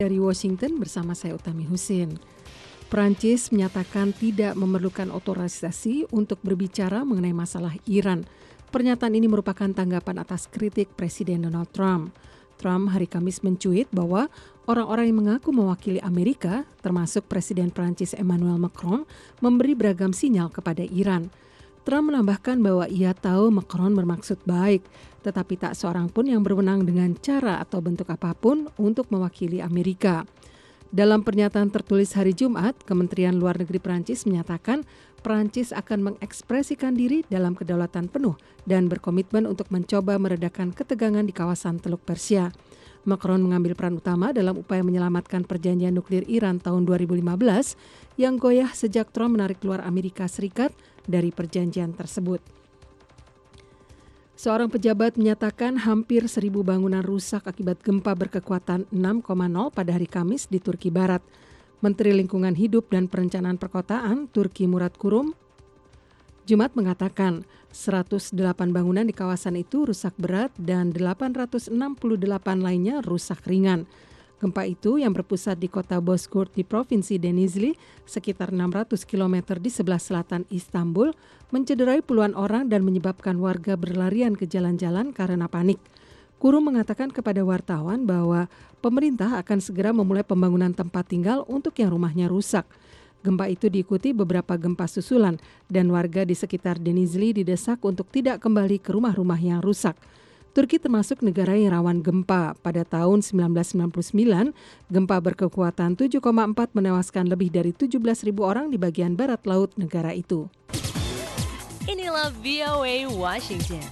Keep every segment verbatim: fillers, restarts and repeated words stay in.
Dari Washington bersama saya Utami Husin. Prancis menyatakan tidak memerlukan otorisasi untuk berbicara mengenai masalah Iran. Pernyataan ini merupakan tanggapan atas kritik Presiden Donald Trump. Trump hari Kamis mencuit bahwa orang-orang yang mengaku mewakili Amerika, termasuk Presiden Prancis Emmanuel Macron, memberi beragam sinyal kepada Iran. Trump menambahkan bahwa ia tahu Macron bermaksud baik, tetapi tak seorang pun yang berwenang dengan cara atau bentuk apapun untuk mewakili Amerika. Dalam pernyataan tertulis hari Jumat, Kementerian Luar Negeri Prancis menyatakan Prancis akan mengekspresikan diri dalam kedaulatan penuh dan berkomitmen untuk mencoba meredakan ketegangan di kawasan Teluk Persia. Macron mengambil peran utama dalam upaya menyelamatkan perjanjian nuklir Iran tahun dua ribu lima belas yang goyah sejak Trump menarik keluar Amerika Serikat dari perjanjian tersebut. Seorang pejabat menyatakan hampir seribu bangunan rusak akibat gempa berkekuatan enam koma nol pada hari Kamis di Turki Barat. Menteri Lingkungan Hidup dan Perencanaan Perkotaan Turki Murat Kurum Jumat mengatakan seratus delapan bangunan di kawasan itu rusak berat dan delapan ratus enam puluh delapan lainnya rusak ringan. Gempa itu yang berpusat di kota Bozkurt di Provinsi Denizli, sekitar enam ratus kilometer di sebelah selatan Istanbul, mencederai puluhan orang dan menyebabkan warga berlarian ke jalan-jalan karena panik. Kurum mengatakan kepada wartawan bahwa pemerintah akan segera memulai pembangunan tempat tinggal untuk yang rumahnya rusak. Gempa itu diikuti beberapa gempa susulan dan warga di sekitar Denizli didesak untuk tidak kembali ke rumah-rumah yang rusak. Turki termasuk negara yang rawan gempa. Pada tahun seribu sembilan ratus sembilan puluh sembilan, gempa berkekuatan tujuh koma empat menewaskan lebih dari tujuh belas ribu orang di bagian barat laut negara itu. Inilah V O A Washington.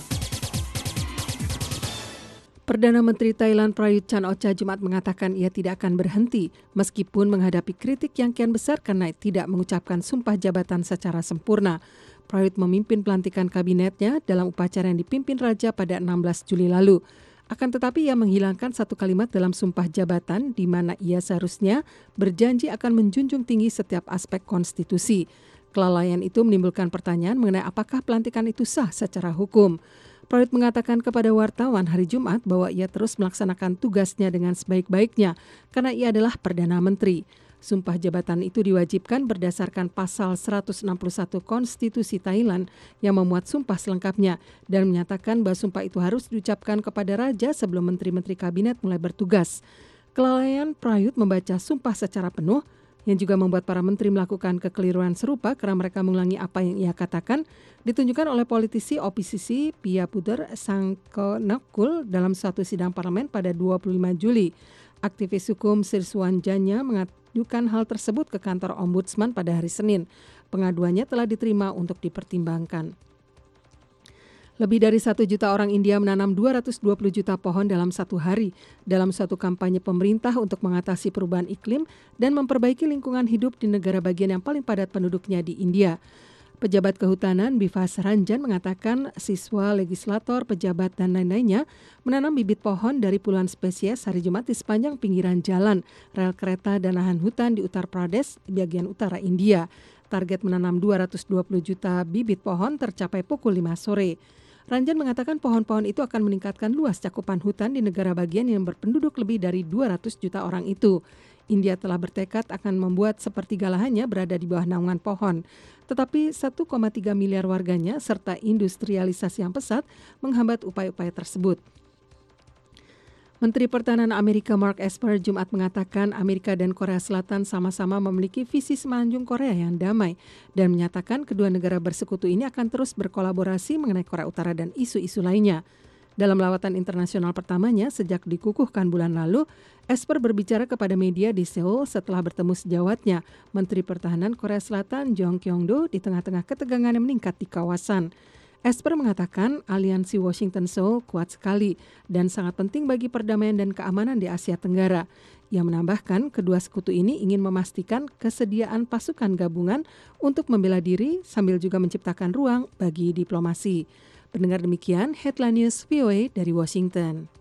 Perdana Menteri Thailand Prayut Chan-o-cha Jumat mengatakan ia tidak akan berhenti meskipun menghadapi kritik yang kian besar karena tidak mengucapkan sumpah jabatan secara sempurna. Prayut memimpin pelantikan kabinetnya dalam upacara yang dipimpin Raja pada enam belas Juli lalu. Akan tetapi ia menghilangkan satu kalimat dalam sumpah jabatan di mana ia seharusnya berjanji akan menjunjung tinggi setiap aspek konstitusi. Kelalaian itu menimbulkan pertanyaan mengenai apakah pelantikan itu sah secara hukum. Prayut mengatakan kepada wartawan hari Jumat bahwa ia terus melaksanakan tugasnya dengan sebaik-baiknya karena ia adalah Perdana Menteri. Sumpah jabatan itu diwajibkan berdasarkan pasal seratus enam puluh satu Konstitusi Thailand yang memuat sumpah selengkapnya dan menyatakan bahwa sumpah itu harus diucapkan kepada Raja sebelum menteri-menteri kabinet mulai bertugas. Kelalaian Prayut membaca sumpah secara penuh yang juga membuat para menteri melakukan kekeliruan serupa karena mereka mengulangi apa yang ia katakan, ditunjukkan oleh politisi oposisi Pia Puter Sangkonakul dalam suatu sidang parlemen pada dua puluh lima Juli. Aktivis hukum Sirsuan Janya mengajukan hal tersebut ke kantor Ombudsman pada hari Senin. Pengaduannya telah diterima untuk dipertimbangkan. Lebih dari satu juta orang India menanam dua ratus dua puluh juta pohon dalam satu hari dalam suatu kampanye pemerintah untuk mengatasi perubahan iklim dan memperbaiki lingkungan hidup di negara bagian yang paling padat penduduknya di India. Pejabat Kehutanan Bivas Ranjan mengatakan siswa, legislator, pejabat dan lain-lainnya menanam bibit pohon dari puluhan spesies hari Jumat di sepanjang pinggiran jalan, rel kereta dan lahan hutan di Uttar Pradesh, bagian utara India. Target menanam dua ratus dua puluh juta bibit pohon tercapai pukul lima sore. Ranjan mengatakan pohon-pohon itu akan meningkatkan luas cakupan hutan di negara bagian yang berpenduduk lebih dari dua ratus juta orang itu. India telah bertekad akan membuat sepertiga lahannya berada di bawah naungan pohon. Tetapi satu koma tiga miliar warganya serta industrialisasi yang pesat menghambat upaya-upaya tersebut. Menteri Pertahanan Amerika Mark Esper Jumat mengatakan Amerika dan Korea Selatan sama-sama memiliki visi semenanjung Korea yang damai dan menyatakan kedua negara bersekutu ini akan terus berkolaborasi mengenai Korea Utara dan isu-isu lainnya. Dalam lawatan internasional pertamanya sejak dikukuhkan bulan lalu, Esper berbicara kepada media di Seoul setelah bertemu sejawatnya Menteri Pertahanan Korea Selatan Jong Kyung-do di tengah-tengah ketegangan yang meningkat di kawasan. Esper mengatakan aliansi Washington-Seoul kuat sekali dan sangat penting bagi perdamaian dan keamanan di Asia Tenggara. Ia menambahkan kedua sekutu ini ingin memastikan kesediaan pasukan gabungan untuk membela diri sambil juga menciptakan ruang bagi diplomasi. Pendengar demikian, Headline News V O A dari Washington.